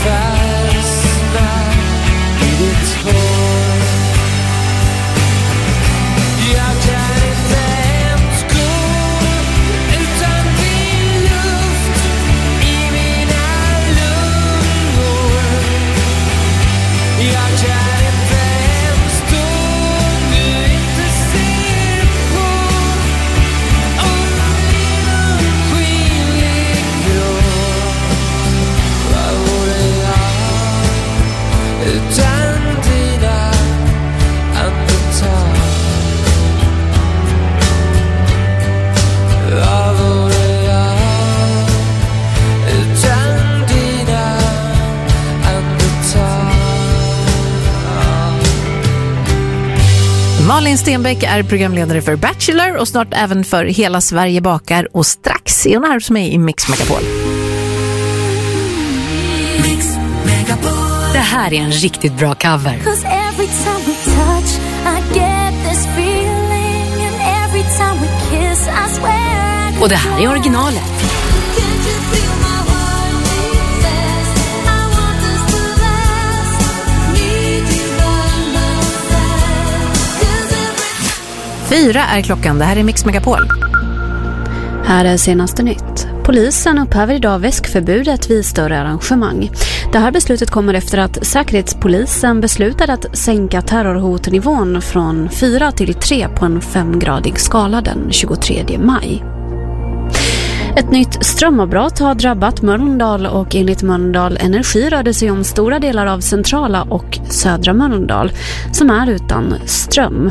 Malin Stenbeck är programledare för Bachelor och snart även för Hela Sverige bakar, och strax är hon här hos mig i Mix Megapol. Mix Megapol. Det här är en riktigt bra cover. Och det här är originalet. Fyra är klockan, det här är Mix Megapol. Här är senaste nytt. Polisen upphäver idag väskförbudet vid större arrangemang. Det här beslutet kommer efter att Säkerhetspolisen beslutade att sänka terrorhotnivån från 4 till 3 på en 5-gradig skala den 23 maj. Ett nytt strömavbrott har drabbat Mölndal och enligt Mölndal Energi rör det sig om stora delar av centrala och södra Mölndal som är utan ström.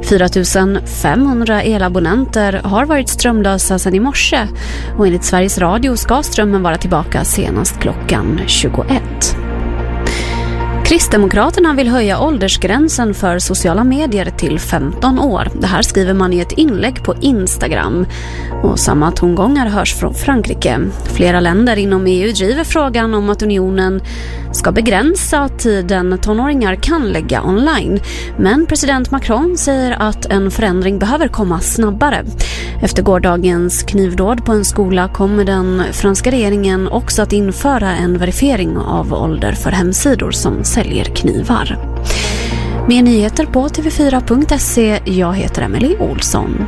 4500 elabonnenter har varit strömlösa sedan i morse och enligt Sveriges Radio ska strömmen vara tillbaka senast klockan 21. Kristdemokraterna vill höja åldersgränsen för sociala medier till 15 år. Det här skriver man i ett inlägg på Instagram. Och samma tongångar hörs från Frankrike. Flera länder inom EU driver frågan om att unionen ska begränsa tiden tonåringar kan lägga online. Men president Macron säger att en förändring behöver komma snabbare. Efter gårdagens knivdåd på en skola kommer den franska regeringen också att införa en verifiering av ålder för hemsidor som säljer knivar. Mer nyheter på tv4.se. Jag heter Emily Olsson.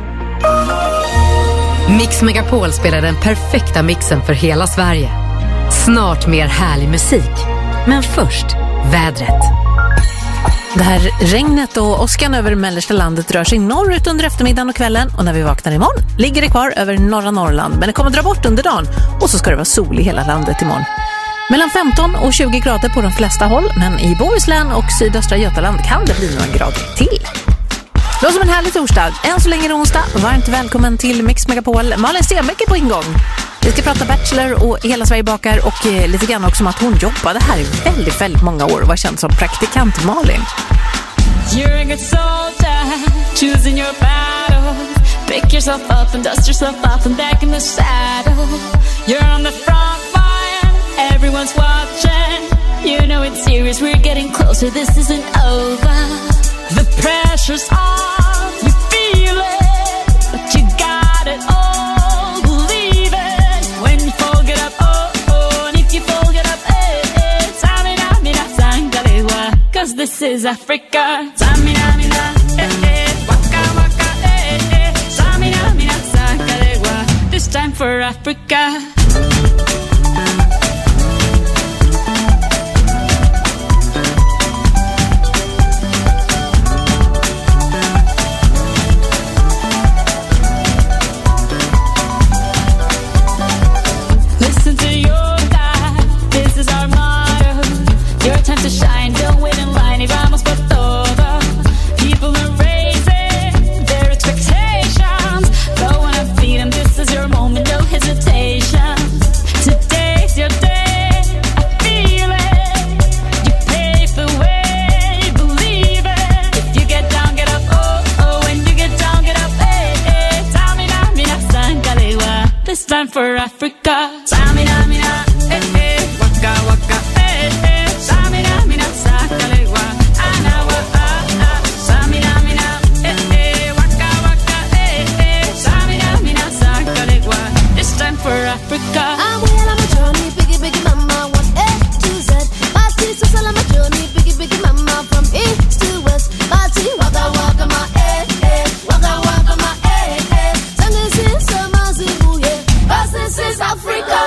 Mix Megapol spelar den perfekta mixen för hela Sverige. Snart mer härlig musik. Men först, vädret. Det här regnet och åskan över mellersta landet rör sig norrut under eftermiddagen och kvällen, och när vi vaknar imorgon ligger det kvar över norra Norrland, men det kommer dra bort under dagen och så ska det vara sol i hela landet imorgon. Mellan 15 och 20 grader på de flesta håll, men i Bohuslän och sydöstra Götaland kan det bli några grader till. Låt som en härlig torsdag. Än så länge är det onsdag. Varmt välkommen till Mix Megapol. Malin Stenbeck är på ingång. Vi ska prata Bachelor och Hela Sverige bakar, och lite grann också om att hon jobbade här i väldigt, väldigt många år och var känd som praktikant Malin. You're a good soldier, choosing your battle. Pick yourself up and dust yourself off and back in the saddle. You're on the front line, everyone's watching. You know it's serious, we're getting closer, this isn't over. The pressure's on, you feel it, but you got it all, believe it. When you fold it up, oh, oh, and if you fold it up, eh, samina, mina, sangalewa, 'cause this is Africa. Samina, mina, waka, waka, samina, mina, sangalewa, this time for Africa. To shine, don't wait in line, y vamos por todo. People are raising their expectations. Go on and feed them, this is your moment, no hesitation. Today's your day, I feel it. You pave the way, believe it. If you get down, get up, oh, oh. When you get down, get up, eh, Samina, mina, sangalewa, this time for Africa. Samina, mina, waka, waka, Samina, mina, sangalewa, anawa, Samina, mina, waka, waka, Samina, mina, sangalewa, this time for Africa. I'm well on my journey, biggie, biggie, mama, what's A to Z? is Africa.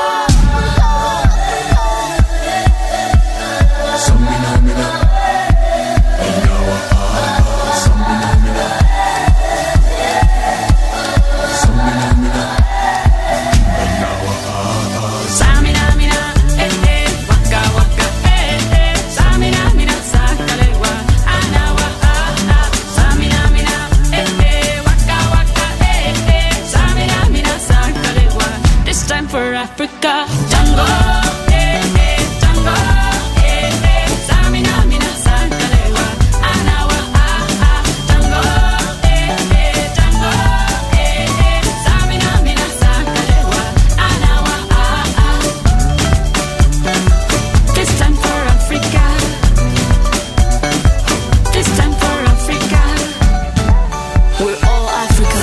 For Africa, Django, Django, Samina, Mina, Sakalewa, Anawa, Django, Django, Samina, Mina, Sakalewa, Anawa, this time for Africa, this time for Africa, we're all Africa,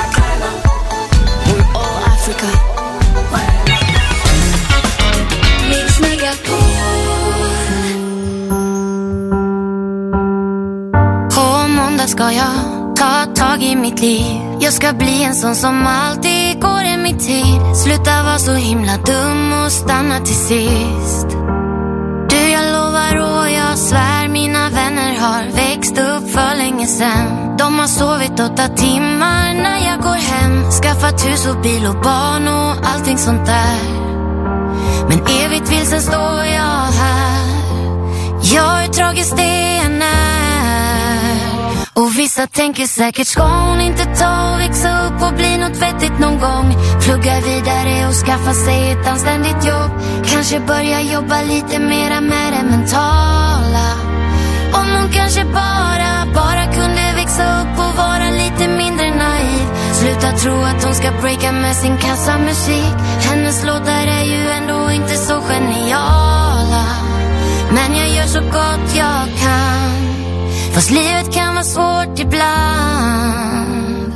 we're all Africa. Ska jag ta tag i mitt liv. Jag ska bli en sån som alltid går i mitt tid. Sluta vara så himla dum och stanna till sist. Du, jag lovar och jag svär, mina vänner har växt upp för länge sedan. De har sovit 8 timmar när jag går hem. Skaffat hus och bil och barn och allting sånt där. Men evigt vilsen står jag här. Jag är tragiskt det än är. Och vissa tänker säkert, ska hon inte ta och växa upp och bli något vettigt någon gång? Plugga vidare och skaffa sig ett anständigt jobb. Kanske börja jobba lite mera med det mentala. Om hon kanske bara kunde växa upp och vara lite mindre naiv. Sluta tro att hon ska breaka med sin kassamusik. Hennes låtar är ju ändå inte så geniala. Men jag gör så gott jag kan. Fast livet kan vara svårt ibland.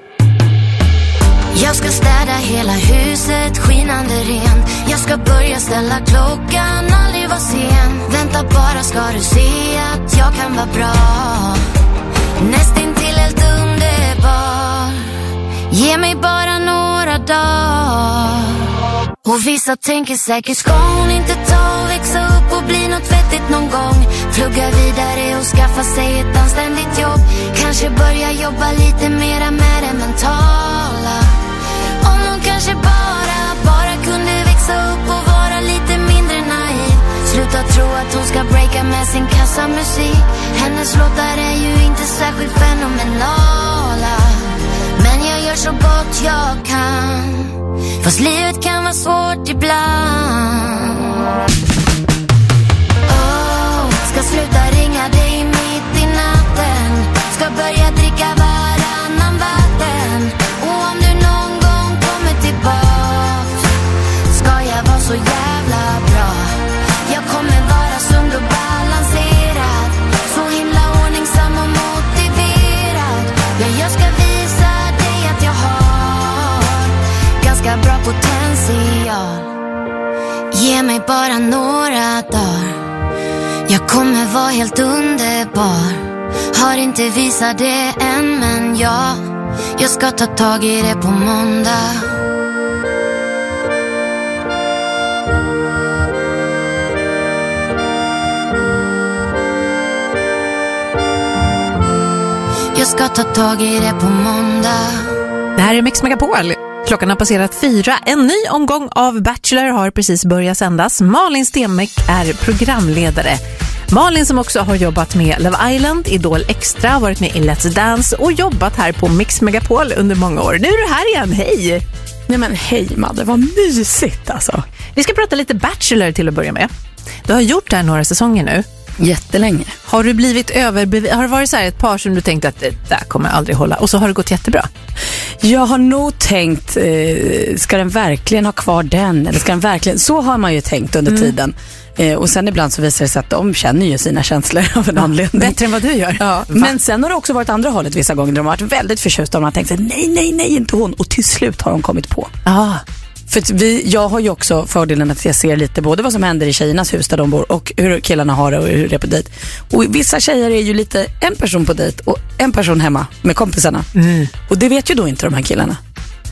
Jag ska städa hela huset skinande rent. Jag ska börja ställa klockan, aldrig vara sen. Vänta bara ska du se att jag kan vara bra. Nästintill helt underbar. Ge mig bara några dagar. Och vissa tänker säkert, ska hon inte ta och växa upp och bli något vettigt någon gång? Plugga vidare och skaffa sig ett anständigt jobb. Kanske börja jobba lite mera med det mentala. Om hon kanske bara kunde växa upp och vara lite mindre naiv. Sluta tro att hon ska breaka med sin kassamusik. Hennes låtar är ju inte särskilt fenomenala. Men jag gör så gott jag kan. Fast livet kan vara svårt ibland. Ska sluta ringa dig mitt i natten. Ska börja dricka varannan vatten. Och om du någon gång kommer tillbaks, ska jag vara så jävla bra. Jag kommer vara sund och balanserad. Så himla ordningsam och motiverad. Ja, jag ska visa dig att jag har ganska bra potential. Ge mig bara några dagar. Jag kommer vara helt underbar. Har inte visat det än, men jag ska ta tag i det på måndag. Jag ska ta tag i det på måndag. Det här är Mix Megapol. Klockan har passerat 4. En ny omgång av Bachelor har precis börjat sändas. Malin Stenbeck är programledare. Malin som också har jobbat med Love Island, Idol Extra, varit med i Let's Dance och jobbat här på Mix Megapol under många år. Nu är du här igen, hej! Nej men hej Madde, vad mysigt alltså. Vi ska prata lite Bachelor till att börja med. Du har gjort det här några säsonger nu. Jättelänge. Har du blivit har det varit så här ett par som du tänkte att det där kommer aldrig hålla och så har det gått jättebra? Jag har nog tänkt, ska den verkligen ha kvar den? Eller ska den verkligen, så har man ju tänkt under tiden. Och sen ibland så visar det sig att de känner ju sina känslor av en anledning. Bättre än vad du gör. Ja, men sen har det också varit andra hållet vissa gånger. De har varit väldigt förtjusta och de har tänkt sig nej, inte hon. Och till slut har de kommit på. För jag har ju också fördelen att jag ser lite både vad som händer i tjejernas hus där de bor och hur killarna har det och hur det är på dejt. Och vissa tjejer är ju lite en person på dejt och en person hemma med kompisarna. Och det vet ju då inte de här killarna.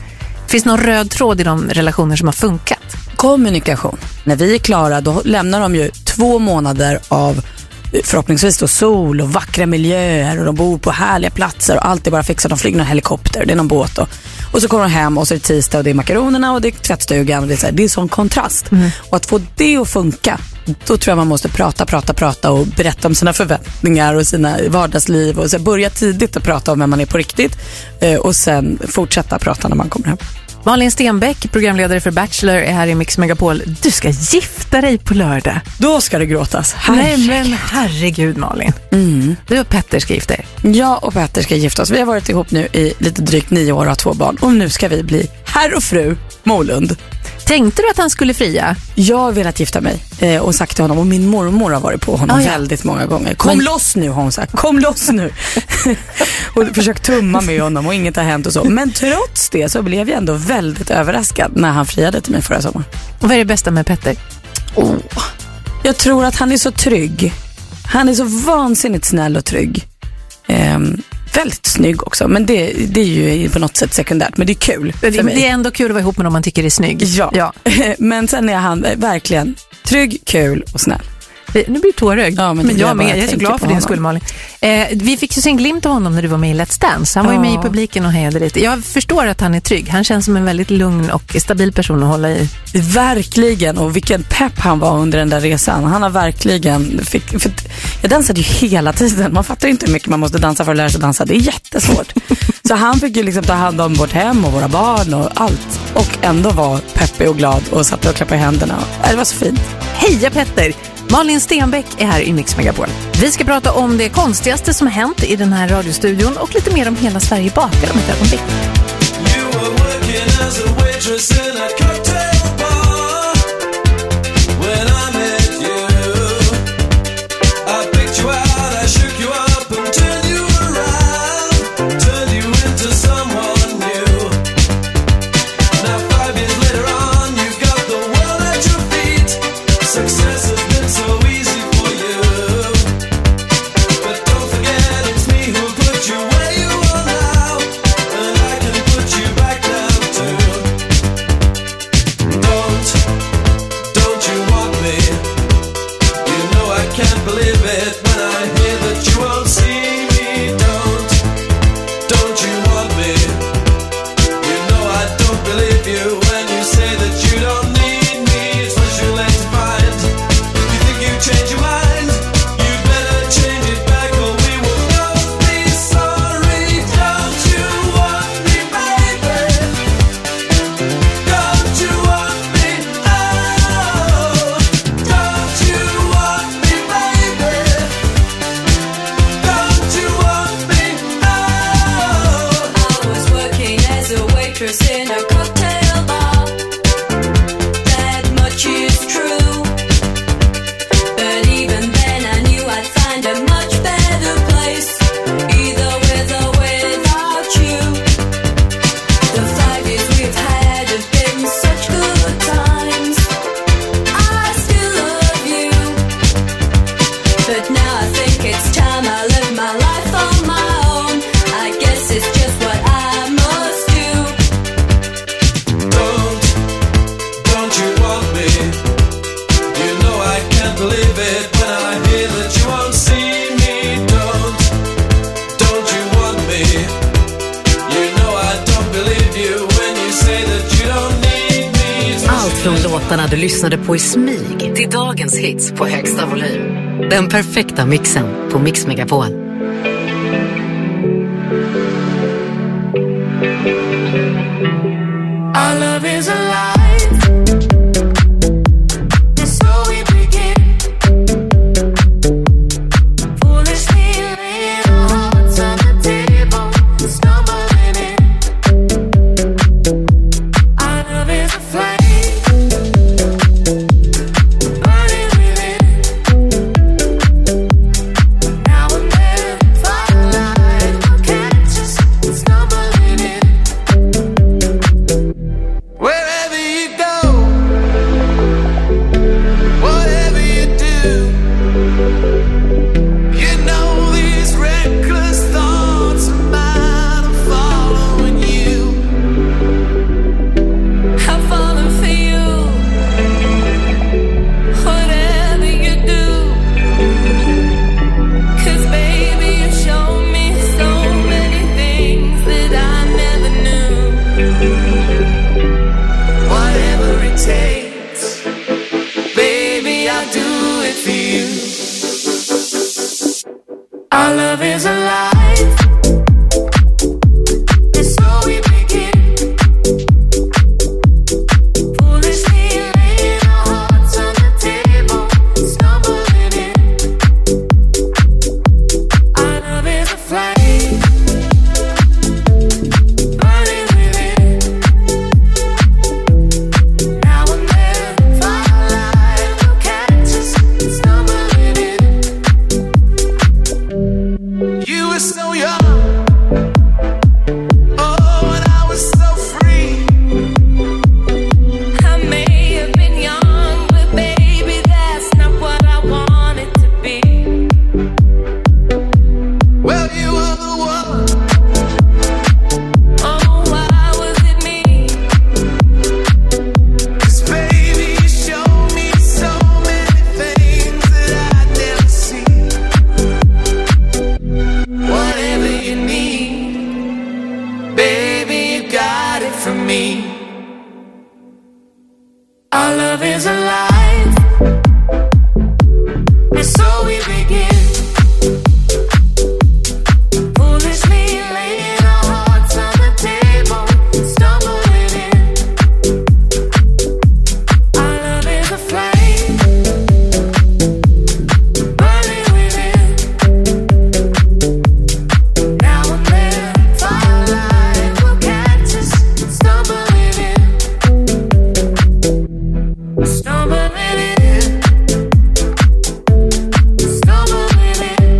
Finns det någon röd tråd i de relationer som har funkat? Kommunikation. När vi är klara, då lämnar de ju 2 månader av förhoppningsvis då sol och vackra miljöer och de bor på härliga platser och allt är bara fixat. De flyger någon helikopter, det är någon båt och så kommer de hem och så är det tisdag och det är makaronerna och det är tvättstugan och det är sån kontrast. Och att få det att funka, då tror jag man måste prata och berätta om sina förväntningar och sina vardagsliv och så börja tidigt att prata om vem man är på riktigt och sen fortsätta prata när man kommer hem. Malin Stenbeck, programledare för Bachelor, är här i Mix Megapol. Du ska gifta dig på lördag. Då ska det gråtas. Nej men herregud Malin. Du och Petter ska gifta er. Jag och Petter ska gifta oss. Vi har varit ihop nu i lite drygt 9 år och har 2 barn. Och nu ska vi bli herr och fru Molund. Tänkte du att han skulle fria? Jag har velat gifta mig och sagt till honom, och min mormor har varit på honom väldigt många gånger. Kom loss nu, har hon sagt. Kom loss nu. Och försökt tumma med honom och inget har hänt och så. Men trots det så blev jag ändå väldigt överraskad när han friade till mig förra sommaren. Och vad är det bästa med Petter? Jag tror att han är så trygg. Han är så vansinnigt snäll och trygg. Väldigt snygg också, men det är ju på något sätt sekundärt, men det är kul. Det är ändå kul att vara ihop med någon man tycker är snygg. Ja. Men sen är han verkligen trygg, kul och snäll. Nu blir du tårögd. Ja, men jag är så glad för din skull, Malin. Vi fick ju se en glimt av honom när du var med i Let's Dance. Han var ju med i publiken och hejade lite. Jag förstår att han är trygg. Han känns som en väldigt lugn och stabil person att hålla i. Verkligen, och vilken pepp han var under den där resan. Han har verkligen... För jag dansade ju hela tiden. Man fattar inte hur mycket man måste dansa för att lära sig dansa. Det är jättesvårt. Så han fick ju liksom ta hand om vårt hem och våra barn och allt. Och ändå var peppig och glad och satt och klappade i händerna. Det var så fint. Heja Petter! Malin Stenbeck är här i Mix Megapol. Vi ska prata om det konstigaste som har hänt i den här radiostudion och lite mer om Hela Sverige bakar om ett ögonblick. Du lyssnade på i smyg till dagens hits på högsta volym. Den perfekta mixen på Mix Megapol. Our love is alive. And so we begin. Foolishly laying our hearts on the table, stumbling in. Our love is a flame. Burning within. Now and then Our love is alive. And so we begin. Foolishly laying our hearts on the table, stumbling in. Our love is a flame, burning within. Now and then, firelight will catch us, stumbling in. You were so young, oh, and I was so free. I may have been young, but baby, that's not what I wanted to be. Well, you were the one. Oh, why was it me? 'Cause baby, you showed me so many things that I'd never seen. Whatever you need, baby, you got it from me. Our love is alive, and so we begin. Foolishly laying our hearts on the table, stumbling in. Our love is a flame, burning within. Now and then, firelight will catch us, stumbling in. Stumbling in. Stumbling in.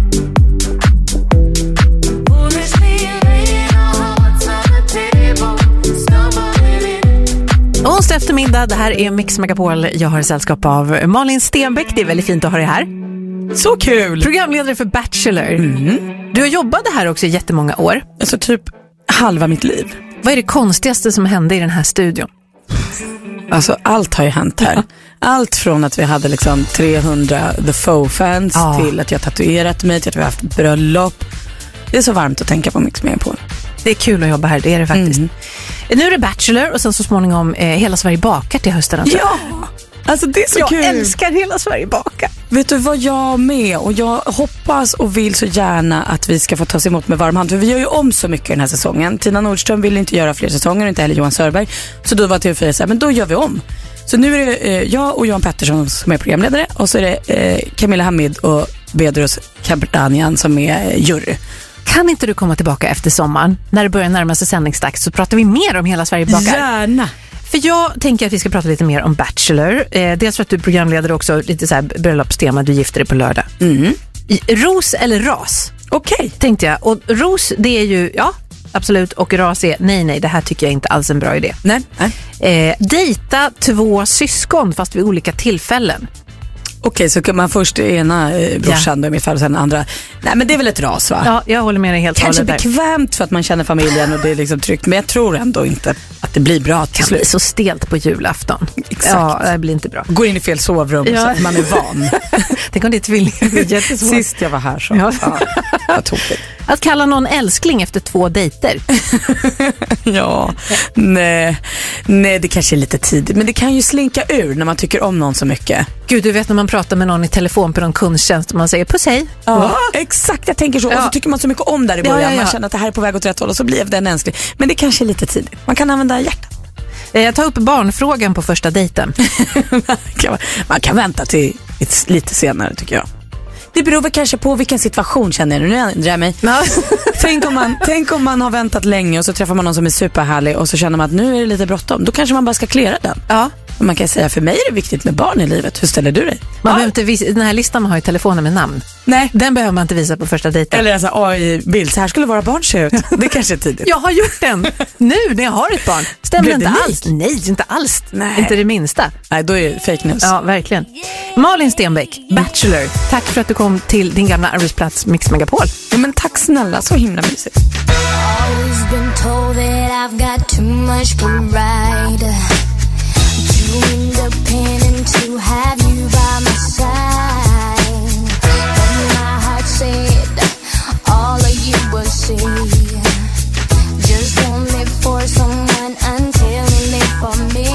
Foolishly laying our hearts on the table, stumbling in. Onsdag eftermiddag, det här är Mix Megapol. Jag har sällskap av Malin Stenbeck. Det är väldigt fint att ha dig här. Så kul! Programledare för Bachelor. Du har jobbat här också i jättemånga år. Alltså typ halva mitt liv. Vad är det konstigaste som hände i den här studion? Alltså allt har ju hänt här. Allt från att vi hade liksom 300 The Faux-fans till att jag tatuerat mig, till att vi har haft bröllop. Det är så varmt att tänka på Mix Megapol. Det är kul att jobba här, det är det faktiskt. Nu är det Bachelor och sen så småningom Hela Sverige bakar till hösten också. Ja, alltså det är så kul. Jag älskar Hela Sverige bakar. Vet du vad, jag med, och jag hoppas och vill så gärna att vi ska få tas emot med varm hand, för vi gör ju om så mycket den här säsongen. Tina Nordström vill inte göra fler säsonger, inte heller Johan Sörberg, så då var TV4 så här, men då gör vi om. Så nu är det jag och Johan Pettersson som är programledare, och så är det Camilla Hamid och Bedros Kabardanian som är jury. Kan inte du komma tillbaka efter sommaren när det börjar närma sig sändningsdags, så pratar vi mer om Hela Sverige bakar? Gärna. För jag tänker att vi ska prata lite mer om Bachelor. Dels för att du programleder också lite så här bröllopstema, du gifter dig på lördag. Ros eller ras? Okej. Tänkte jag. Och ros, det är ju, ja, absolut. Och ras är, nej, det här tycker jag inte alls en bra idé. Nej. Dejta 2 syskon fast vid olika tillfällen. Okej, så kan man först ena brorsan då i mitt fall och sen andra. Nej, men det är väl ett ras, va? Ja, jag håller med dig helt. Kanske bekvämt för att man känner familjen och det är liksom tryggt. Men jag tror ändå inte att det blir bra till kan slut. bli så stelt på julafton. Exakt. Ja, det blir inte bra. Går in i fel sovrum så att man är van. Tänk om det är tvillingar. Det är jättesvårt. Sist jag var här så. Ja. Vad tokigt. Att kalla någon älskling efter 2 dejter. Ja, nej, det kanske är lite tidigt. Men det kan ju slinka ur när man tycker om någon så mycket. Gud, du vet när man pratar med någon i telefon på någon kundtjänst och man säger puss hej. Ja, exakt, jag tänker så. Och så tycker man så mycket om där i början. Man känner att det här är på väg åt rätt håll och så blir det en älskling. Men det kanske är lite tidigt. Man kan använda hjärtat. Jag tar upp barnfrågan på första dejten. Man kan vänta till lite senare, tycker jag. Det beror väl kanske på vilken situation, känner du. Nu ändrar jag mig. Ja. Tänk om man har väntat länge och så träffar man någon som är superhärlig och så känner man att nu är det lite bråttom. Då kanske man bara ska klära den. Ja. Och man kan säga, för mig är det viktigt med barn i livet. Hur ställer du dig? Man behöver inte visa, den här listan man har i telefonen med namn. Nej. Den behöver man inte visa på första dejten. Eller alltså AI-bild, så här skulle våra barn se ut. Det kanske är tidigt. Jag har gjort den nu när jag har ett barn. Stämmer inte alls? Nej, inte alls. Nej. Inte det minsta. Nej, då är det fake news. Ja, verkligen. Malin Stenbeck, Bachelor. Tack för att du kom till din gamla arbetsplats Mix Megapol. Ja, men tack snälla, så himla mysigt. Always been told that I've got too much pride, too independent to have you by my side. But my heart said all of you will see. Just don't live for someone until you live for me.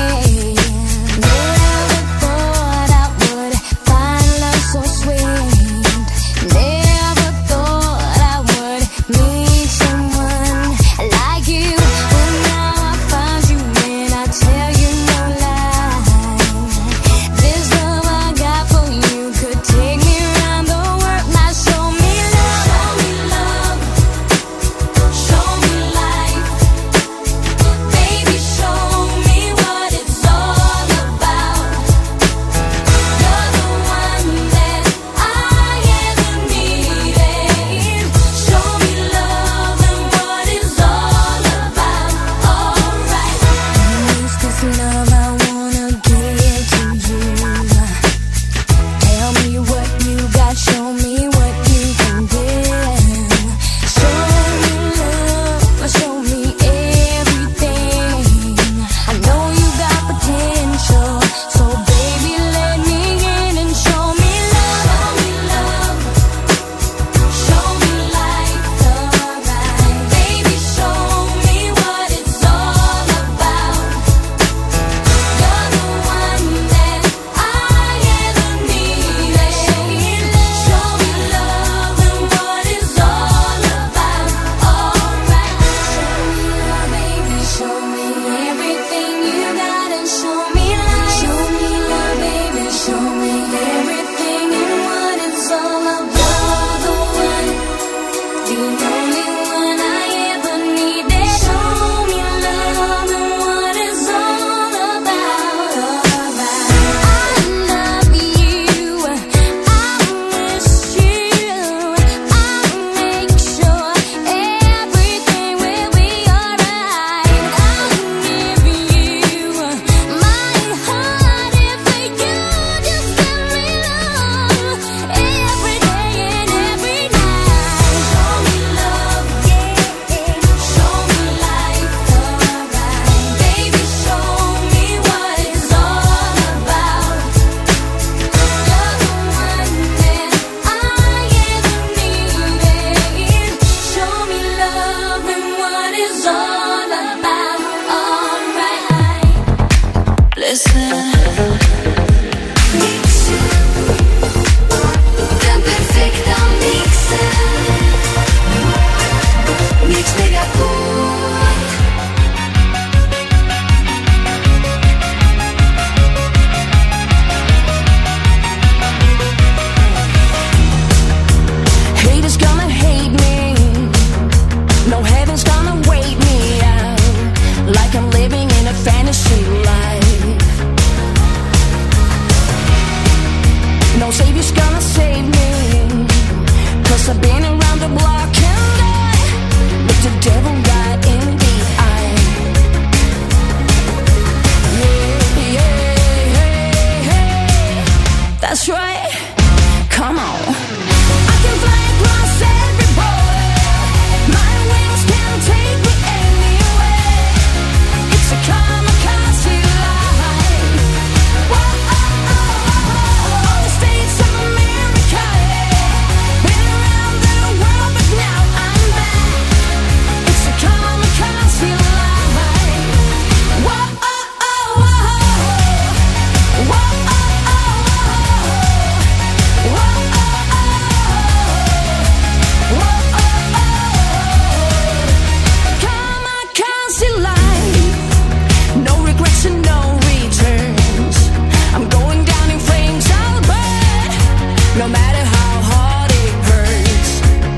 Never thought I would find love so sweet. Never thought No savior's gonna save me, 'cause I've been around the block and I looked the devil right in the eye. Yeah, yeah, hey, hey. That's right, come on. I can fly across every border. My wings can take me anywhere. It's a kamikaze life. Whoa, oh, oh, oh. All the states of America, yeah. Been around the world, but now I'm back. It's a kamikaze life. Whoa, oh, oh, oh. Whoa, oh, oh, oh. Whoa, oh, kamikaze life, no regrets and no returns. I'm going down in flames, I'll burn, no matter how hard it hurts.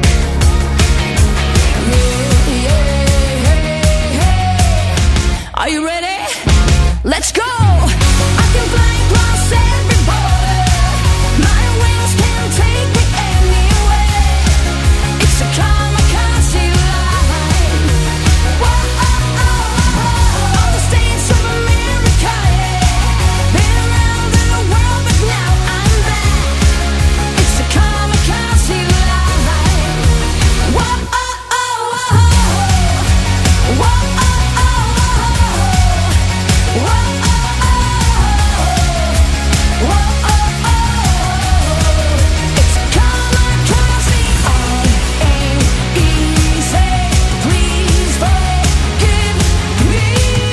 Yeah, yeah, hey, hey. Are you ready? Let's go! I can fly across every border. My wings can take me anywhere. It's a kamikaze life. Whoa, oh, oh, oh. All the states of America, yeah. Been around the world, but now I'm back. It's a kamikaze life. Whoa, oh, oh, oh. Whoa, oh, oh, oh. Whoa, oh, oh. Whoa, oh, oh. It's a kamikaze. All ain't easy. Please forgive me.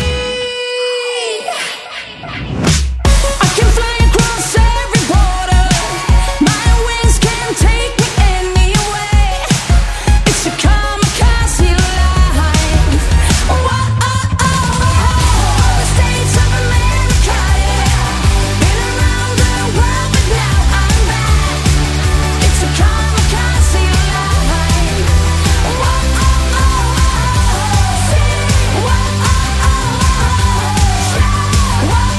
I can fly across every border. My wings can take me anywhere. It's a kamikaze life. Whoa, oh, oh, oh. All the states of America, yeah. Been around the world, but now I'm back. It's a kamikaze life. Whoa, oh, oh, oh. Whoa, oh, oh, oh. Whoa, oh,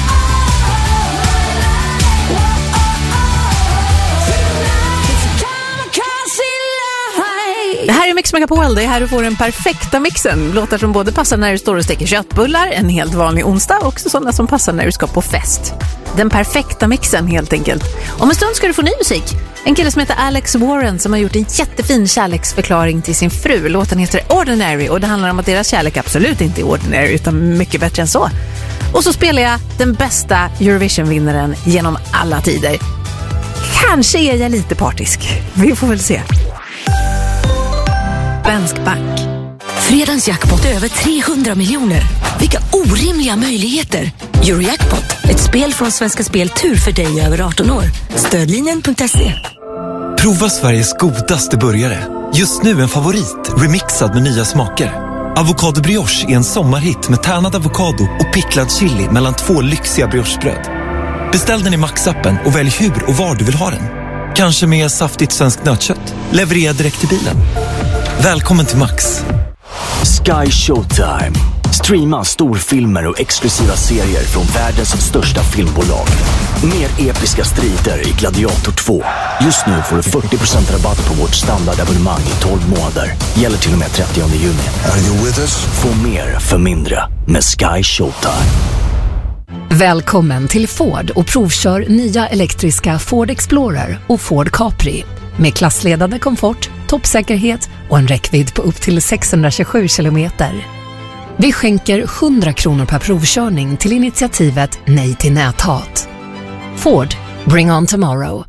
It's a kamikaze life. Det här är Mix Megapol, det är här du får den perfekta mixen. Låtar som både passar när du står och steker köttbullar en helt vanlig onsdag och också sådana som passar när du ska på fest. Den perfekta mixen helt enkelt. Om en stund ska du få ny musik. En kille som heter Alex Warren som har gjort en jättefin kärleksförklaring till sin fru. Låten heter Ordinary och det handlar om att deras kärlek absolut inte är ordinary utan mycket bättre än så. Och så spelar jag den bästa Eurovision-vinnaren genom alla tider. Kanske är jag lite partisk. Vi får väl se. Svensk Bank. Fredagens jackpot är över 300 miljoner. Vilka orimliga möjligheter! Eurojackpot, ett spel från Svenska Spel Tur för dig över 18 år. Stödlinjen.se. Prova Sveriges godaste burgare. Just nu en favorit, remixad med nya smaker. Avocado brioche är en sommarhit med tärnad avokado och picklad chili mellan 2 lyxiga briochebröd. Beställ den i Max-appen och välj hur och var du vill ha den. Kanske med saftigt svenskt nötkött. Leverera direkt till bilen. Välkommen till Max. Sky Showtime. Streama storfilmer och exklusiva serier från världens största filmbolag. Mer episka strider i Gladiator 2. Just nu får du 40% rabatt på vårt standardabonnemang i 12 månader. Gäller till och med 30 juni. Are you with us? Få mer för mindre med Sky Showtime. Välkommen till Ford och provkör nya elektriska Ford Explorer och Ford Capri. Med klassledande komfort, toppsäkerhet och en räckvidd på upp till 627 kilometer. Vi skänker 100 kronor per provkörning till initiativet Nej till näthat. Ford, bring on tomorrow.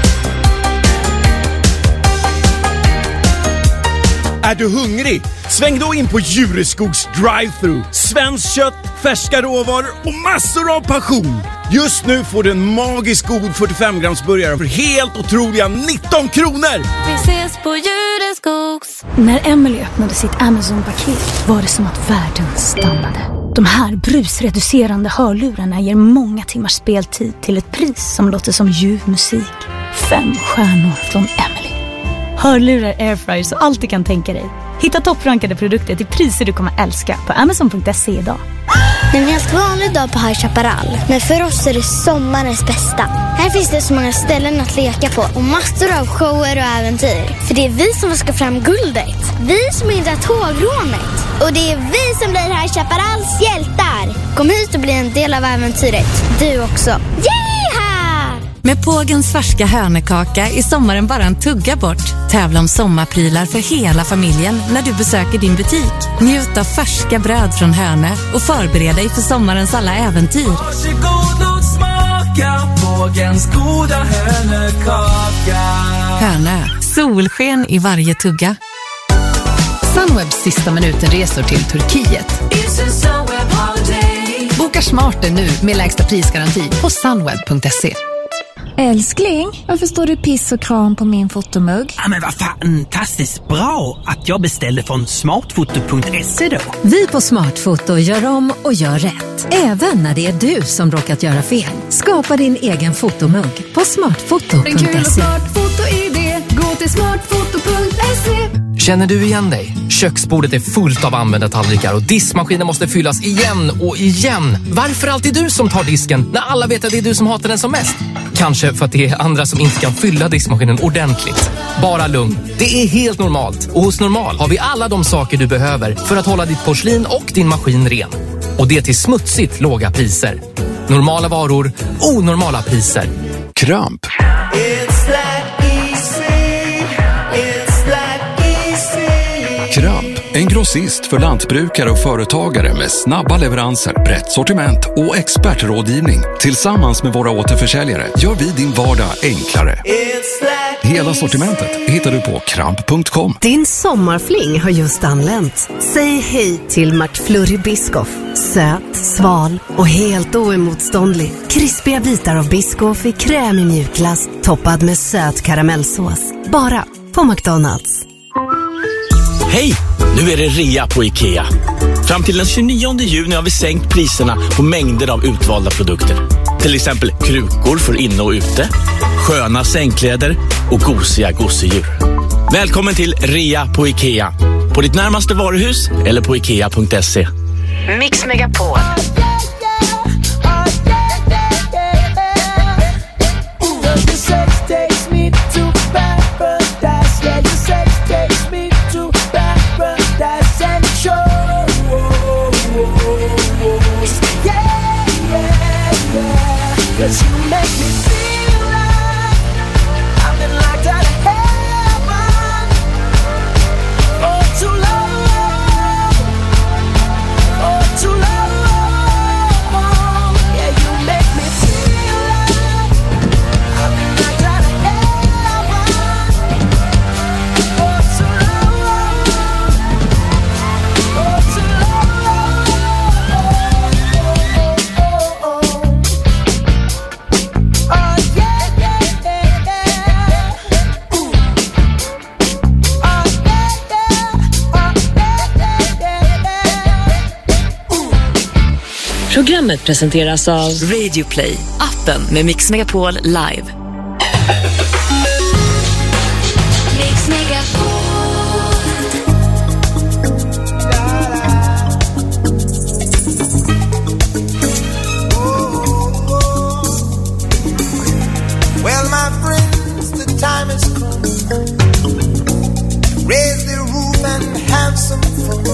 Är du hungrig? Sväng då in på Djureskogs drive-thru. Svenskt kött, färska råvaror och massor av passion. Just nu får du en magisk god 45-gramsburgare för helt otroliga 19 kronor. Vi ses på Djureskogs. När Emily öppnade sitt Amazon-paket var det som att världen stannade. De här brusreducerande hörlurarna ger många timmars speltid till ett pris som låter som ljuv musik. 5 stjärnor från Emily. Hörlurar, airfryer och allt du kan tänka dig. Hitta topprankade produkter till priser du kommer älska på Amazon.se idag. En helt vanlig dag på High Chaparral. Men för oss är det sommarens bästa. Här finns det så många ställen att leka på och massor av shower och äventyr. För det är vi som ska fram guldet. Vi som hindrar tågrånet. Och det är vi som blir High Chaparrals hjältar. Kom hit och bli en del av äventyret. Du också. Yeah! Med Pågens färska hönekaka är sommaren bara en tugga bort. Tävla om sommarprylar för hela familjen när du besöker din butik. Njut av färska bröd från Hönö och förbered dig för sommarens alla äventyr. Varsågod och smaka Pågens goda hönekaka. Hönö, solsken i varje tugga. Sunwebs sista minuten-resor till Turkiet. Boka smart nu med lägsta prisgaranti på sunweb.se. Älskling, varför står det piss och kram på min fotomugg? Ja, men vad fantastiskt bra att jag beställde från smartfoto.se då. Vi på Smartfoto gör om och gör rätt. Även när det är du som råkat göra fel. Skapa din egen fotomugg på smartfoto.se. En kul och smart foto-idé. Gå till smartfoto.se. Känner du igen dig? Köksbordet är fullt av använda tallrikar och diskmaskinen måste fyllas igen och igen. Varför alltid du som tar disken när alla vet att det är du som hatar den som mest? Kanske för att det är andra som inte kan fylla diskmaskinen ordentligt. Bara lugn, det är helt normalt. Och hos Normal har vi alla de saker du behöver för att hålla ditt porslin och din maskin ren. Och det till smutsigt låga priser. Normala varor, onormala priser. Kramp. Kramp, en grossist för lantbrukare och företagare med snabba leveranser, brett sortiment och expertrådgivning. Tillsammans med våra återförsäljare gör vi din vardag enklare. Hela sortimentet hittar du på kramp.com. Din sommarfling har just anlänt. Säg hej till McFlurry Biscoff. Söt, sval och helt oemotståndlig. Krispiga bitar av Biscoff i krämig mjukglass toppad med söt karamellsås. Bara på McDonald's. Hej! Nu är det rea på IKEA. Fram till den 29 juni har vi sänkt priserna på mängder av utvalda produkter. Till exempel krukor för inne och ute, sköna sängkläder och gosiga gosedjur. Välkommen till rea på IKEA. På ditt närmaste varuhus eller på ikea.se. Mix Megapol. Cause you make me feel like I've been locked out of heaven for too long, for too long. Yeah, you make me feel like I've been locked out of heaven for too long, for too long. Programmet presenteras av Radio Play, appen med Mix Megapol Live. Mix Megapol. Well, my friends, the time has come. Raise the roof and have some fun.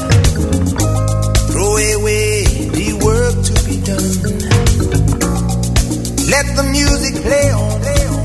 Throw away the work to be done. Let the music play on.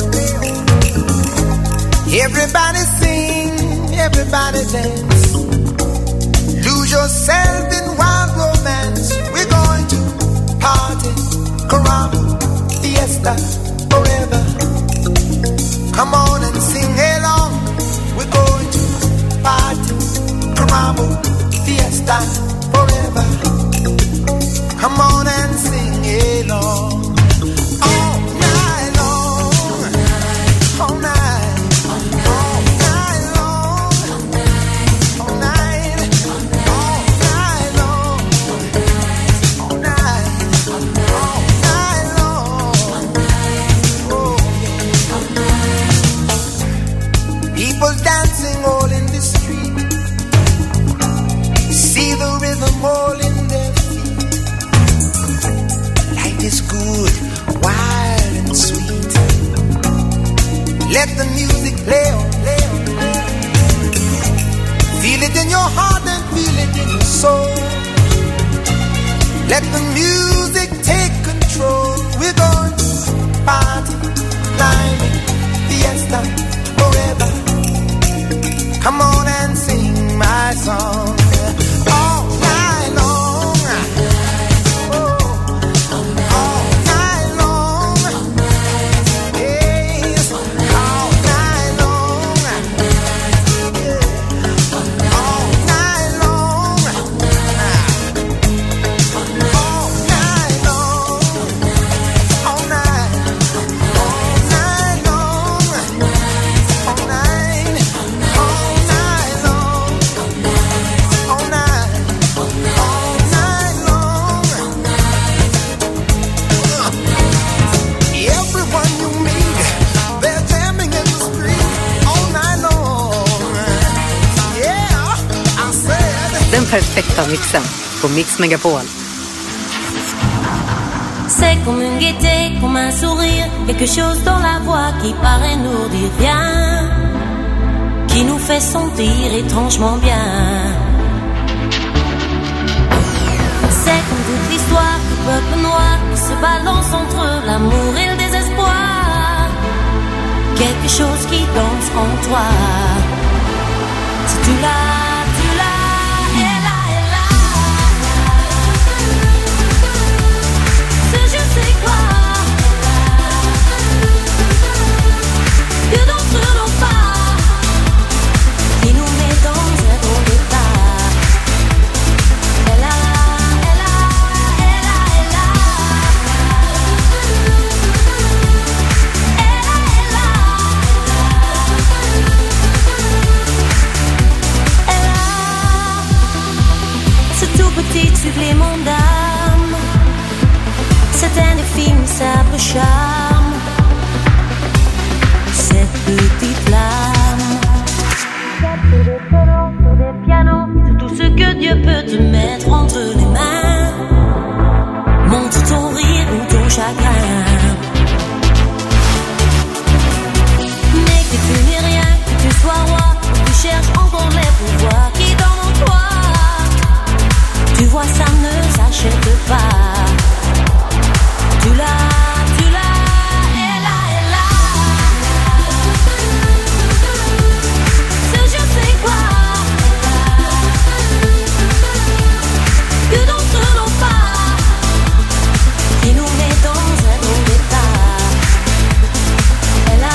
Everybody sing, everybody dance. Lose yourself in wild romance. We're going to party, caramba, fiesta, forever. Come on and sing along. We're going to party, caramba, fiesta, forever. Come on and sing along. All night long. All night. All night long. All night. All night long. All night. All night long. Let the music play on. Feel it in your heart and feel it in your soul. Let the music take control. We're going to party, climbing, fiesta, forever. Come on and sing my song all night long. Oh, all night long. Yes, all night long. Yeah, all night long. All night long. All night. All night long. All night. All night long. All night. All night long. Everyone you meet, they're jamming in the street all night long. Yeah, I said. Den perfekta mixen på Mix Megapol. C'est comme une gaieté, comme un sourire, quelque chose dans la voix qui paraît nous dire bien, qui nous fait sentir étrangement bien. C'est comme toute l'histoire du peuple noir qui se balance entre l'amour et le désespoir, quelque chose qui danse en toi. Si tu l'as, elle là. C'est je sais quoi que d'entre nos pas qui nous met dans un drôle d'état. Elle là. Ce tout petit supplément d'âme, c'est un infime simple charme, cette petite flamme. Sur des violons, sur des pianos, sur tout ce que Dieu peut te mettre entre les mains. Montre ton rire ou ton chagrin. Mais que tu n'es rien, que tu sois roi, que tu cherches encore les pouvoirs qui dorment en toi. Tu vois, ça ne s'achète pas. Tu l'as, elle là. C'est je sais quoi que d'entre nos pas qui nous met dans un drôle d'état. Elle là.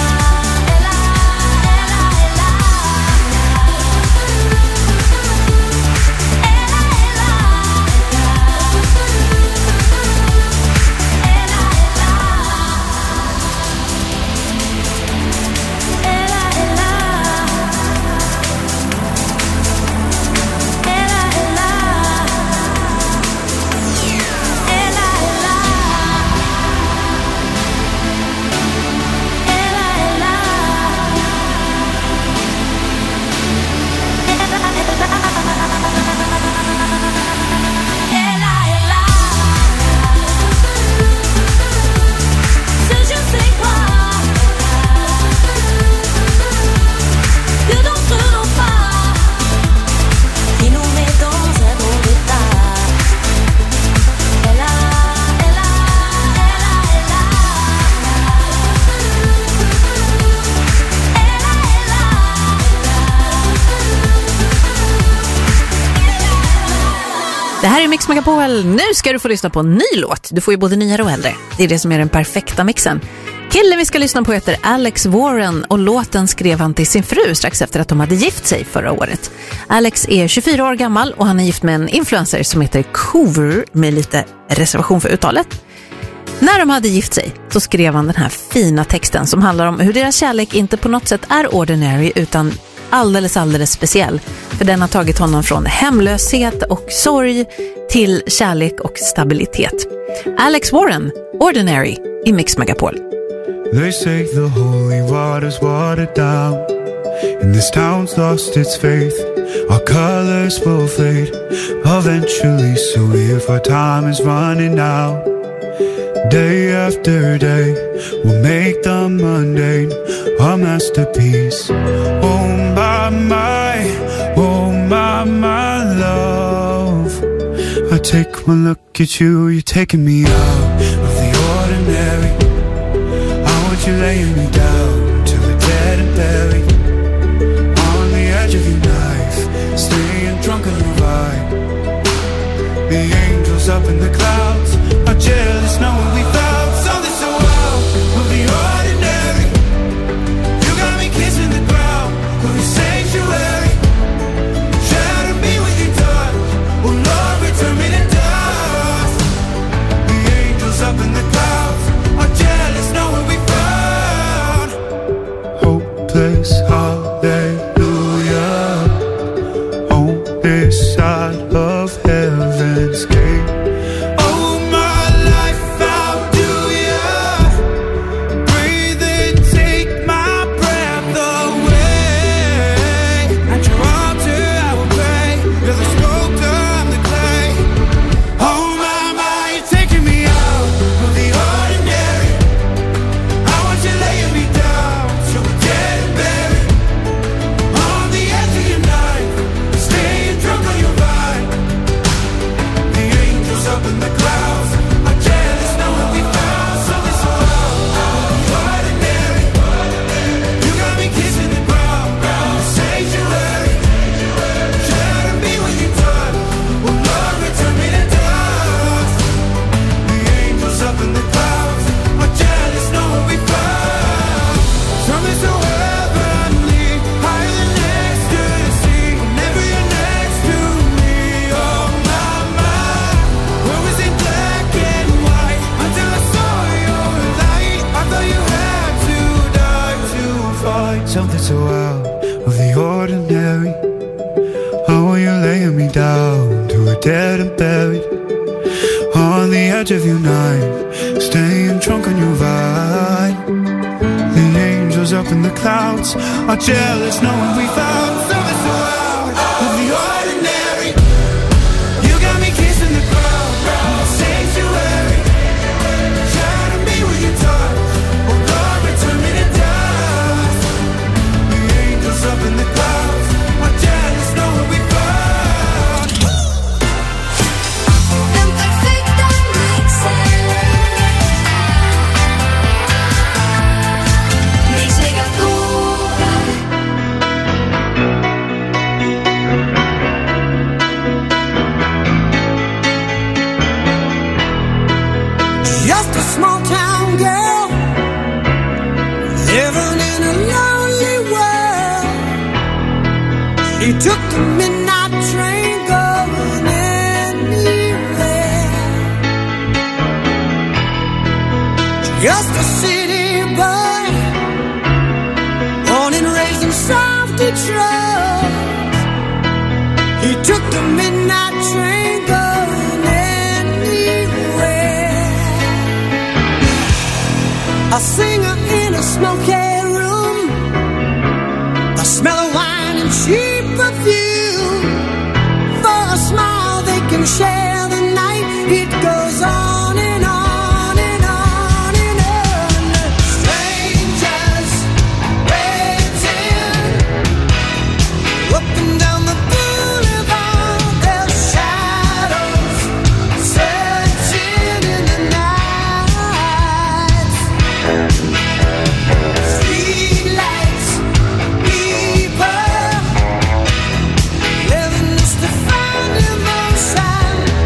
Det här är Mix Megapol. Nu ska du få lyssna på en ny låt. Du får ju både nyare och äldre. Det är det som är den perfekta mixen. Killen vi ska lyssna på heter Alex Warren och låten skrev han till sin fru strax efter att de hade gift sig förra året. Alex är 24 år gammal och han är gift med en influencer som heter Cover med lite reservation för uttalet. När de hade gift sig så skrev han den här fina texten som handlar om hur deras kärlek inte på något sätt är ordinary utan alldeles speciell. För den har tagit honom från hemlöshet och sorg till kärlek och stabilitet. Alex Warren, Ordinary i Mix Megapol. They say the holy water's watered down, and this town's lost its faith. Our colors will fade eventually, so if our time is running out, Day after day, we'll make the mundane a masterpiece. Oh my love. I take one look at you, you're taking me out of the ordinary. I want you laying me down till we're dead and buried. On the edge of your knife, staying drunk on your vibe. The angels up in the clouds are jealous knowing we found something so out of the ordinary. You got me kissing the ground of the sanctuary. Shatter me with your touch, oh Lord, return me to dust. The angels up in the clouds are jealous knowing we found hopeless hallelujah on this side of heaven's gate. Something so out of the ordinary. How are you laying me down to a dead and buried? On the edge of your night, staying drunk on your vibe. The angels up in the clouds are jealous knowing we found something so out of the ordinary. You got me kissing the ground, sanctuary. Shatter me with your touch, oh Lord, return me to dust. The angels up in the clouds are jealous knowing we found den perfekta mixen. Mix Megapol. Just a small town girl living in a lonely world. She took the midnight train going anywhere. Just a city boy, born and raised in South Detroit. He took the midnight train going anywhere. A singer in a smoky room, the smell of wine and cheap perfume. For a smile they can share the night. It goes on and on and on and on. Strangers waiting up and down the boulevard. Their shadows searching in the night. Streetlights, people living just to find emotion.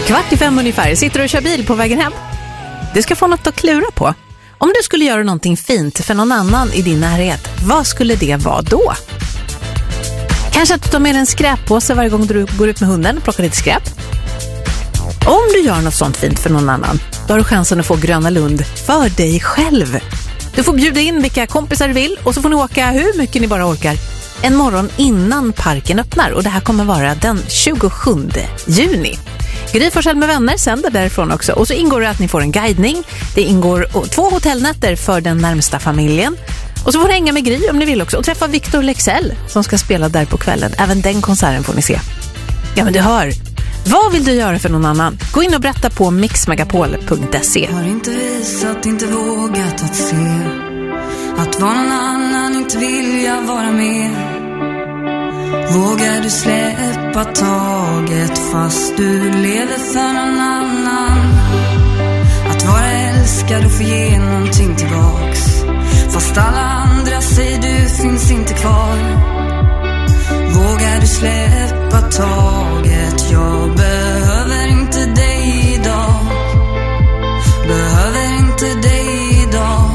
4:45 ungefär. Sitter du och kör bil på vägen hem? Du ska få något att klura på. Om du skulle göra någonting fint för någon annan i din närhet, vad skulle det vara då? Kanske att du tar med en skräppåse varje gång du går ut med hunden och plockar lite skräp. Om du gör något sånt fint för någon annan, då har du chansen att få Gröna Lund för dig själv. Du får bjuda in vilka kompisar du vill och så får ni åka hur mycket ni bara orkar en morgon innan parken öppnar. Och det här kommer vara den 27 juni. Gry Forssell med vänner sänder därifrån också. Och så ingår det att ni får en guidning. Det ingår 2 hotellnätter för den närmsta familjen. Och så får ni hänga med Gry om ni vill också. Och träffa Victor Lexell som ska spela där på kvällen. Även den konserten får ni se. Ja, men du hör. Vad vill du göra för någon annan? Gå in och berätta på mixmegapol.se. Har inte visat, inte vågat att se att vara någon annan, inte vilja vara med. Vågar du släppa taget fast du lever för någon annan? Att vara älskad och få ge någonting tillbaks fast alla andra säger du finns inte kvar. Vågar du släppa taget? Jag behöver inte dig idag. Behöver inte dig idag.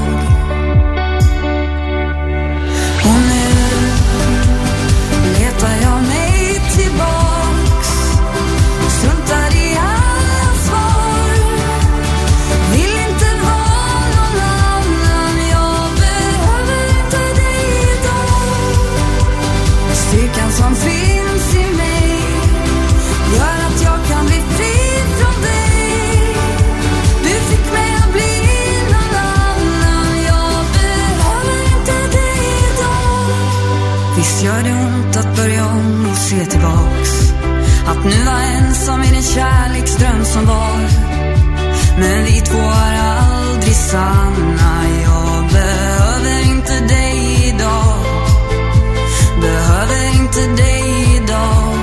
Och nu letar jag mig tillbaks. Struntar i alla svar. Vill inte vara någon annan. Jag behöver inte dig idag. Styrkan som finns i mig gör att jag kan bli fri från dig. Du fick mig att bli någon annan. Jag behöver inte dig idag. Visst gör det ont att börja om och se tillbaks. Att nu var ensam i den kärleksdröm som var. Men vi två är aldrig sanna. Jag behöver inte dig idag. Behöver inte dig idag.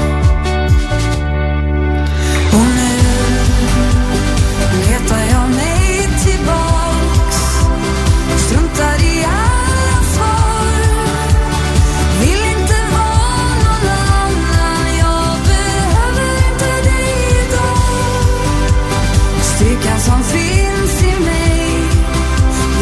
Och nu letar jag mig tillbaks. Struntar i alla svar. Vill inte vara någon annan. Jag behöver inte dig idag. Styrkan som finns i mig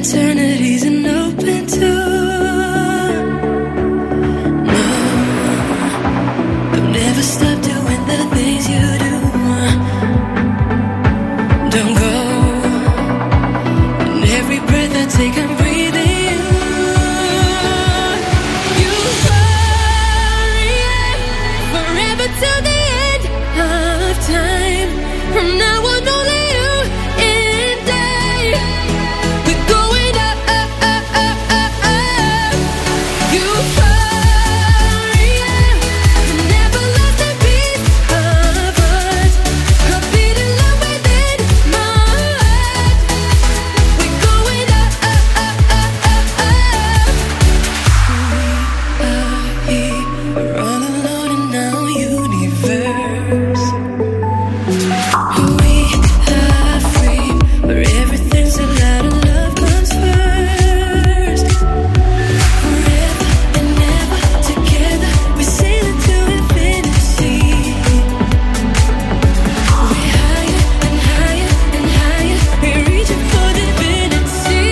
eternity's an open door. No, don't ever stop doing the things you do. Don't go. And every breath I take, I'm breathing you hurry forever till the end of time. From now on, only you and I. We're going up, up, up, up, up, up. You hurry, never lost a piece of us. A beat in love within my heart. We're going up, up, up, up, up, up. We are here, we're all alone in our universe. We are free, where everything's allowed and love comes first. Forever and ever together, we sail into infinity. We're higher and higher and higher, we're reaching for divinity.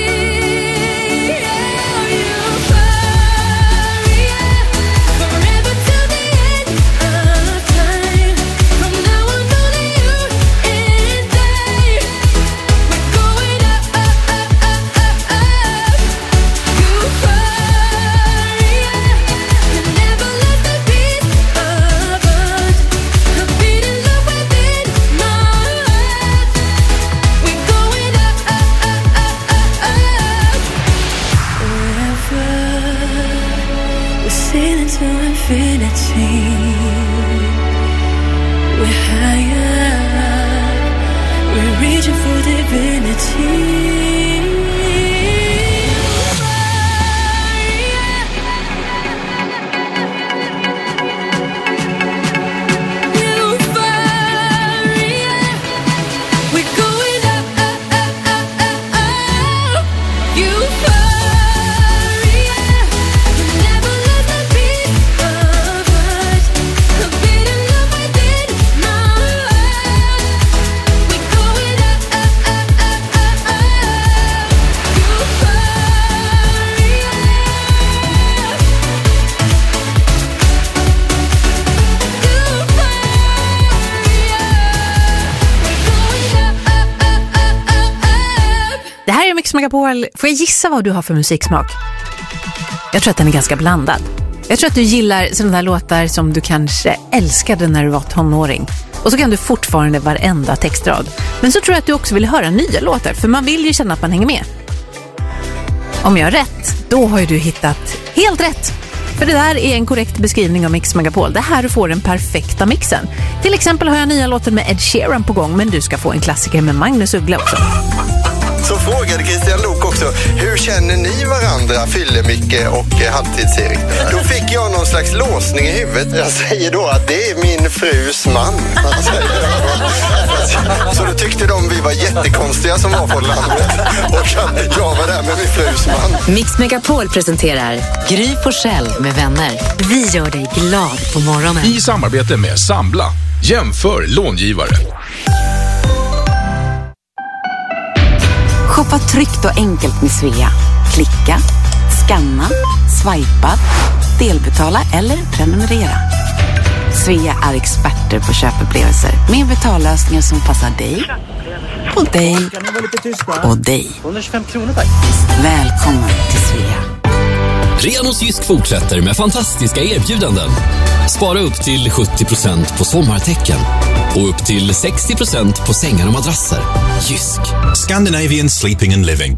Oh, you hurry forever till the end of time. From now on, only you and I. We're going up, up, up, up, up, up. You hurry, you never left a piece of us. A beat in love within my heart. We're going up, up, up, up, up, up. Forever, we're sailing to infinity. We're higher, we're reaching for divinity. We're going up, up, up, up, up, up. Euphoria, never let the beat of us. A beat in love within my heart. We're going up, up, up, up, up, up. Det här är Mix Megapol. Får jag gissa vad du har för musiksmak? Jag tror att den är ganska blandad. Jag tror att du gillar sådana där låtar som du kanske älskade när du var tonåring. Och så kan du fortfarande varenda textrad. Men så tror jag att du också vill höra nya låtar, för man vill ju känna att man hänger med. Om jag har rätt, då har ju du hittat helt rätt. För det där är en korrekt beskrivning av Mix Megapol. Det här får den perfekta mixen. Till exempel har jag nya låtar med Ed Sheeran på gång, men du ska få en klassiker med Magnus Uggla också. Så frågade Christian Lok också, hur känner ni varandra, Fylle-Micke och Halvtids-Erik? Då fick jag någon slags låsning i huvudet. Jag säger då att det är min frus man. Så då tyckte de vi var jättekonstiga som var från landet. Och att jag var där med min frus man. Mix Megapol presenterar Gry Forssell med vänner. Vi gör dig glad på morgonen. I samarbete med Sambla. Jämför långivare. Shoppa tryggt och enkelt med Svea. Klicka, scanna, swipa, delbetala eller prenumerera. Svea är experter på köpupplevelser med betallösningar som passar dig och dig och dig. 125 kronor tack. Välkommen till Svea. Renos Jysk fortsätter med fantastiska erbjudanden. Spara upp till 70% på sommartäcken och upp till 60% på sängar och madrasser. Jysk. Scandinavian Sleeping and Living.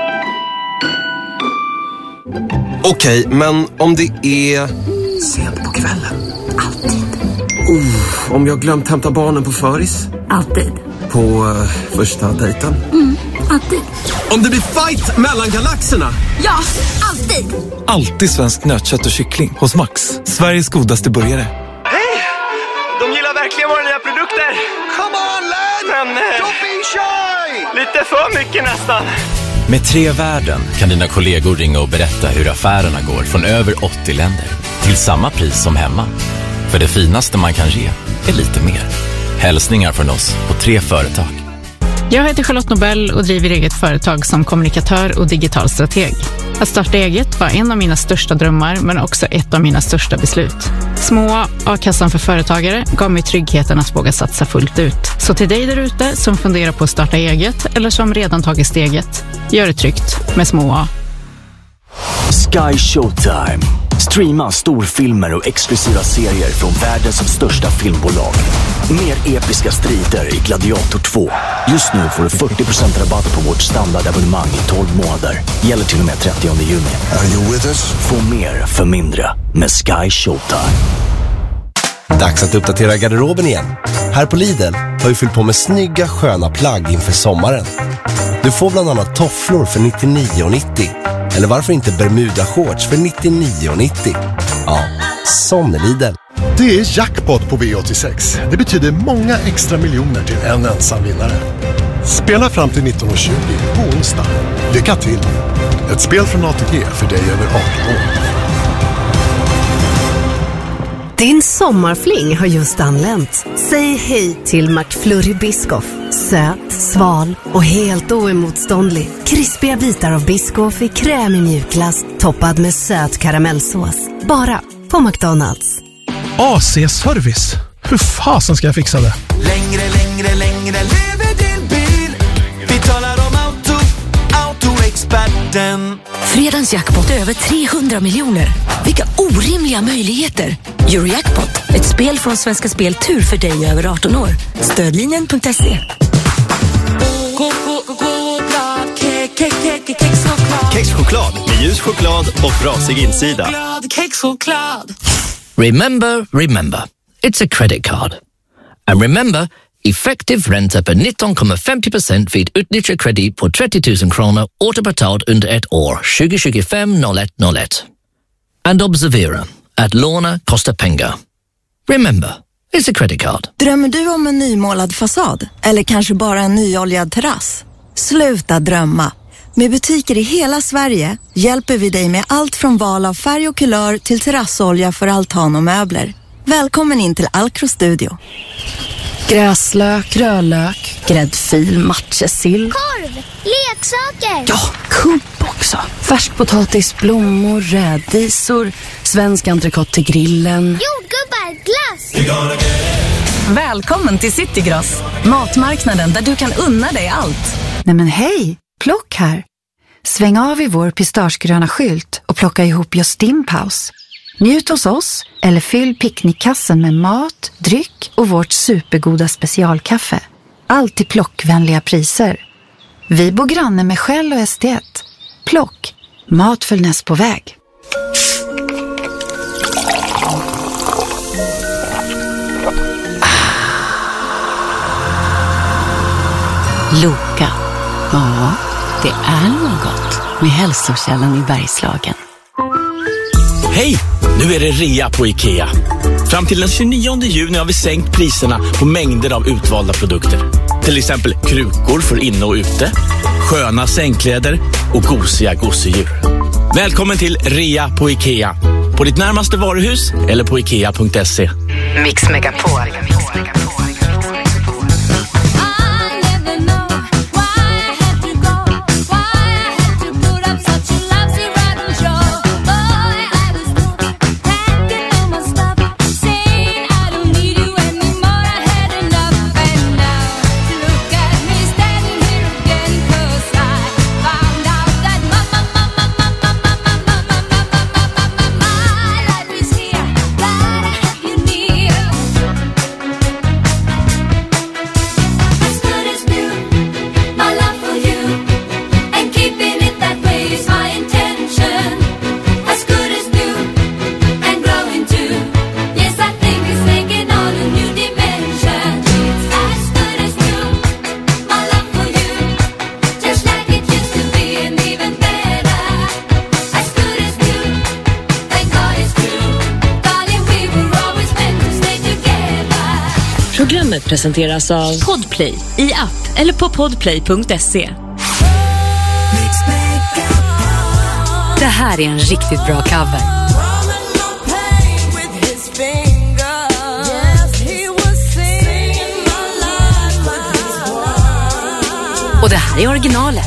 Okej, men om det är... Sent på kvällen. Alltid. Om jag glömt hämta barnen på föris. Alltid. På första dejten. Alltid. Om det blir fight mellan galaxerna. Ja, alltid. Alltid svensk nötkött och kyckling hos Max. Sveriges godaste burgare. Hej! De gillar verkligen våra nya produkter. Come on, lad! Men... Don't be shy! lite för mycket nästan. Med 3 värden kan dina kollegor ringa och berätta hur affärerna går från över 80 länder. Till samma pris som hemma. För det finaste man kan ge är lite mer. Hälsningar från oss på 3 företag. Jag heter Charlotte Nobel och driver eget företag som kommunikatör och digital strateg. Att starta eget var en av mina största drömmar, men också ett av mina största beslut. Små A-kassan för företagare gav mig tryggheten att våga satsa fullt ut. Så till dig där ute som funderar på att starta eget eller som redan tagit steget, gör det tryggt med Små A. Sky Showtime. Streama storfilmer och exklusiva serier från världens största filmbolag. Mer episka strider i Gladiator 2. Just nu får du 40% rabatt på vårt standardabonnemang i 12 månader. Gäller till och med 30 juni. Are you with us? Få mer för mindre med Sky Showtime. Dags att uppdatera garderoben igen. Här på Lidl har vi fyllt på med snygga sköna plagg inför sommaren. Du får bland annat tofflor för 99,90. Eller varför inte Bermuda-shorts för 99,90. Ja, sån är Lidl. Det är jackpot på V86. Det betyder många extra miljoner till en ensam vinnare. Spela fram till 19:20 på onsdag. Lycka till! Ett spel från ATG för dig över 18 år. Din sommarfling har just anlänt. Säg hej till McFlurry Biscoff. Söt, sval och helt oemotståndlig. Krispiga bitar av Biscoff i krämig mjukglass toppad med söt karamellsås. Bara på McDonald's. AC-service. Hur fasen ska jag fixa det? Längre lever din bil. Vi talar om Autoexperten. Fredagens jackpot är över 300 miljoner. Vilka orimliga möjligheter. Eurojackpot, ett spel från Svenska Spel Tur för dig över 18 år. Stödlinjen.se. Kexchoklad med ljus choklad och frasig insida. Remember, it's a credit card. And remember, effektiv ränta på 19,50% vid utnyttjad kredit på 30 000 kronor återbetalt under ett år 2025-01-01. And observera, att låna kostar pengar. Remember, it's a credit card. Drömmer du om en nymålad fasad? Eller kanske bara en nyoljad terrass? Sluta drömma. Med butiker i hela Sverige hjälper vi dig med allt från val av färg och kulör till terrassolja för altan och möbler. Välkommen in till Alcro Studio. Gräslök, rödlök, gräddfil, matjessill. Korv, leksaker. Ja, kubb också. Färskpotatis, blommor, rädisor, svensk entrecote till grillen. Jordgubbar, glass. Välkommen till Citygross, matmarknaden där du kan unna dig allt. Nej men hej, plock här. Sväng av i vår pistagegröna skylt och plocka ihop just din paus. Njut hos oss eller fyll picknickkassen med mat, dryck och vårt supergoda specialkaffe. Allt till plockvänliga priser. Vi bor granne med Shell och ST1. Plock, mat för näst på väg. Loka. Ja, det är något med hälsokällan i Bergslagen. Hej! Nu är det rea på IKEA. Fram till den 29 juni har vi sänkt priserna på mängder av utvalda produkter. Till exempel krukor för inne och ute, sköna sängkläder och gosiga gosedjur. Välkommen till rea på IKEA. På ditt närmaste varuhus eller på ikea.se. Mix Megapol. Programmet presenteras av Podplay i app eller på podplay.se. Det här är en riktigt bra cover. Och det här är originalet.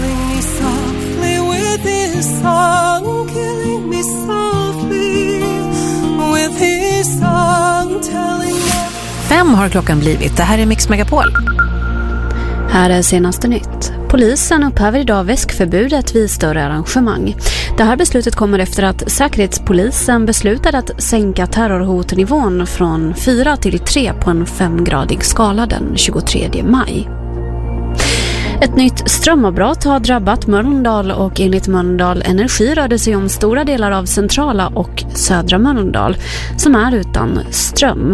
5 har klockan blivit. Det här är Mix Megapol. Här är senaste nytt. Polisen upphäver idag väskförbudet vid större arrangemang. Det här beslutet kommer efter att Säkerhetspolisen beslutade att sänka terrorhotnivån från 4 till 3 på en 5-gradig skala den 23 maj. Ett nytt strömavbrott har drabbat Mölndal och enligt Mölndal Energi rör det sig om stora delar av centrala och södra Mölndal som är utan ström.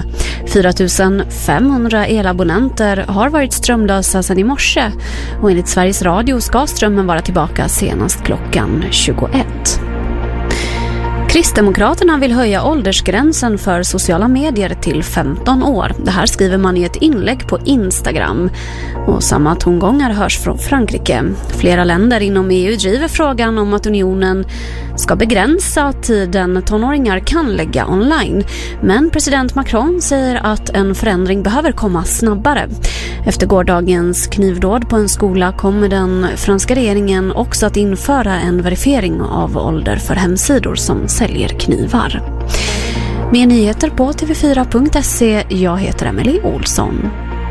4500 elabonnenter har varit strömlösa sedan i morse och enligt Sveriges Radio ska strömmen vara tillbaka senast klockan 21. Kristdemokraterna vill höja åldersgränsen för sociala medier till 15 år. Det här skriver man i ett inlägg på Instagram. Och samma tongångar hörs från Frankrike. Flera länder inom EU driver frågan om att unionen ska begränsa tiden tonåringar kan lägga online. Men president Macron säger att en förändring behöver komma snabbare. Efter gårdagens knivdåd på en skola kommer den franska regeringen också att införa en verifiering av ålder för hemsidor som säljer knivar. Mer nyheter på tv4.se. Jag heter Emily Olsson.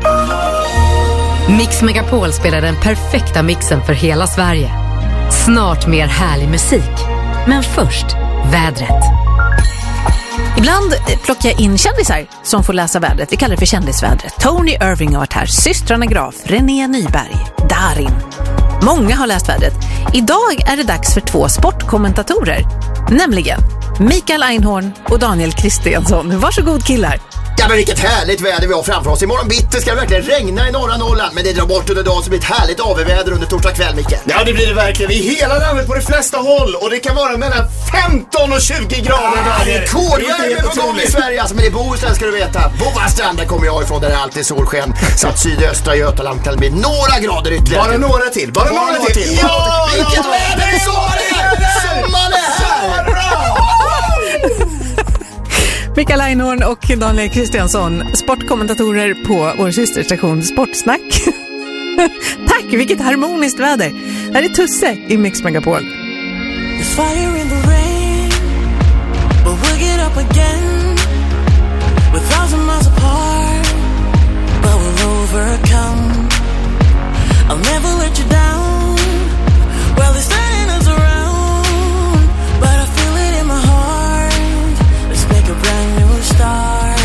Mix Megapol spelar den perfekta mixen för hela Sverige. Snart mer härlig musik. Men först, vädret. Ibland plockar jag in kändisar som får läsa vädret. Vi kallar det för kändisvädret. Tony Irving har varit här, systrarna Graf, René Nyberg, Darin. Många har läst vädret. Idag är det dags för 2 sportkommentatorer. Nämligen Mikael Einhorn och Daniel Kristiansson. Varsågod killar. Ja, men vilket härligt väder vi har framför oss. Imorgon bitti ska det verkligen regna i norra Norrland. Men det drar bort under dagen så blir ett härligt AV-väder under torsdag kväll, Micke. Ja, det blir det verkligen i hela landet på de flesta håll. Och det kan vara mellan 15 och 20 grader. Rekordvärme på gång i Sverige. Alltså, men i Bohuslän ska du veta. Bovastranden kommer jag ifrån där det alltid är solsken. Så att sydöstra Götaland kan bli några grader ytterligare. Bara några till. Bara några till. Ja, vilket väder i sommaren! Sommaren är här! Mikael Einhorn och Daniel Kristiansson, sportkommentatorer på vår systerstation Sportsnack. Tack, vilket harmoniskt väder. Här är Tusse i Mix Megapol. There's fire in the rain, but we'll get up again. We're 1,000 miles apart, but we'll overcome. I'll never let you down. Well, it's turning us around, but I feel it in my heart. Let's make a brand new start.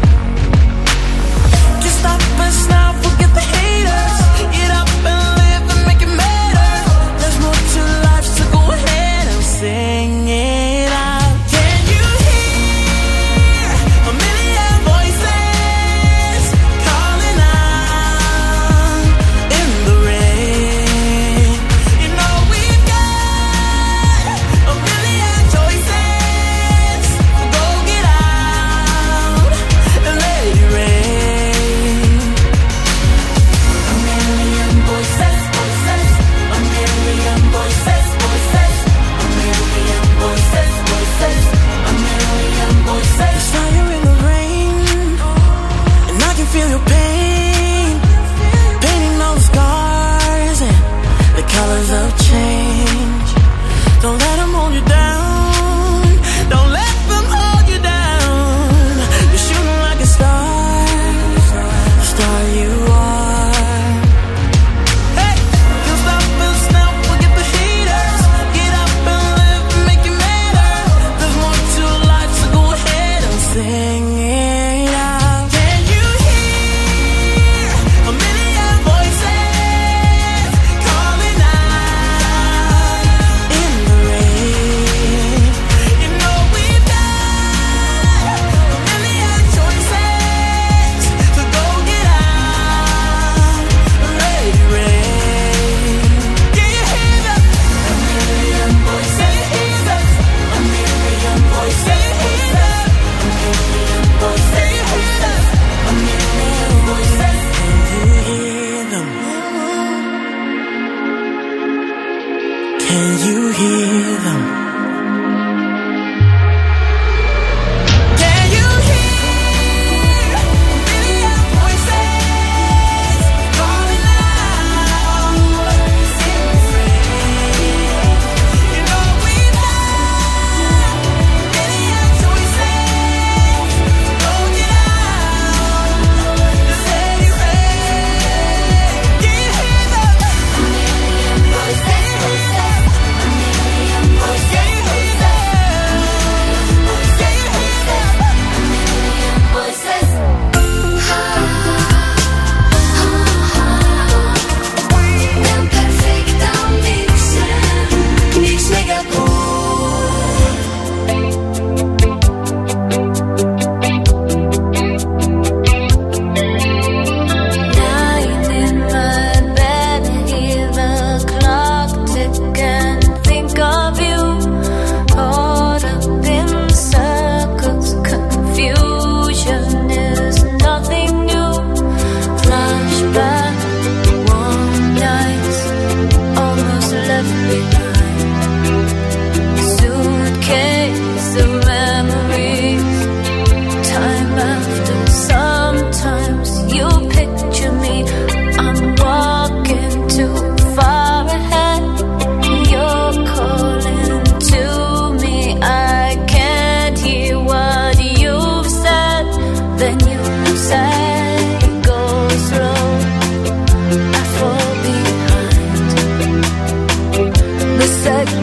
Just stop us now, forget the haters. Get up and live and make it matter. There's more to life, so go ahead and sing it out. Can you hear a million voices calling out in the rain? You know we've got a million choices. Go get out and let it rain. A million voices, voices. A million voices, voices. A million voices, voices. A million voices. There's fire in the rain, and I can feel your pain. Painting all the scars and the colors of change. Don't let them hold you down. Don't let them hold you down. You're shooting like a star, the star you are. Hey, you stop us now, forget the haters. Get up and live and make it matter. There's more to life, so go ahead and sing it out. Can you hear a million voices calling out in the rain? You know we've got a million choices, so go get out and let it rain. Can you hear them? A million voices, a million voices, a million voices, a million voices. Can you hear them? Can you hear them? Can you hear a million voices calling out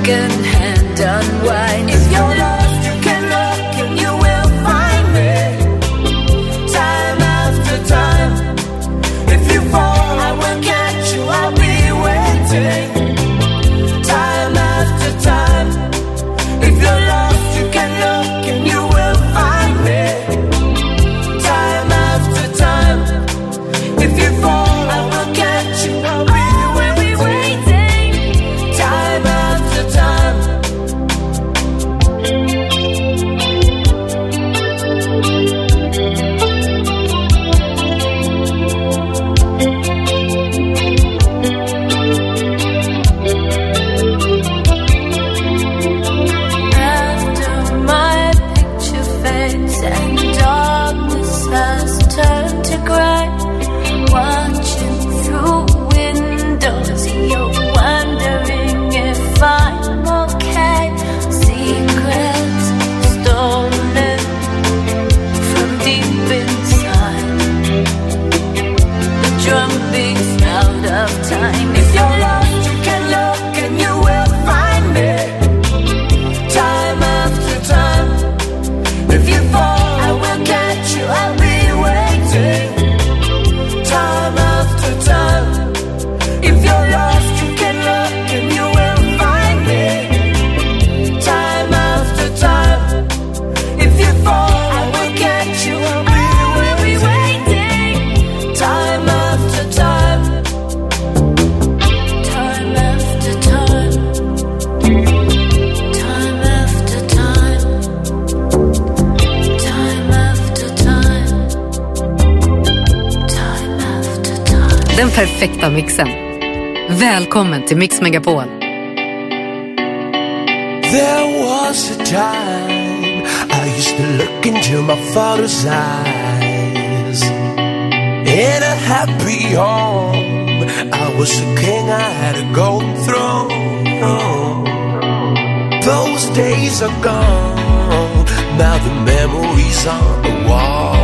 second hand unwind. If you're lost, you can look and you will find me. Time after time. If you fall, I will catch you, I'll be waiting. Time after time. If you're lost, you can look and you will find me. Time after time. If you fall, I will catch you, I'll be waiting. Time after time. After my picture fades and darkness has turned to gray, watching through windows, you're wondering if I'm okay. Secrets stolen from deep inside. The drum beats out of time. If you're lost, you can look and you will find me. Time after time. If you fall, I will catch you, I'll be waiting. Time after time. If you're lost, you can look and you will find me. Time after time. If you fall, I will catch you, I'll be waiting. Time after time. Time after time. Time after time. Time after time. Time after time. Den perfekta mixen. Välkommen till Mix Megapol. There was a time I used to look into my father's eyes. In a happy home, I was a king, I had a golden throne. Those days are gone, now the memories on the wall.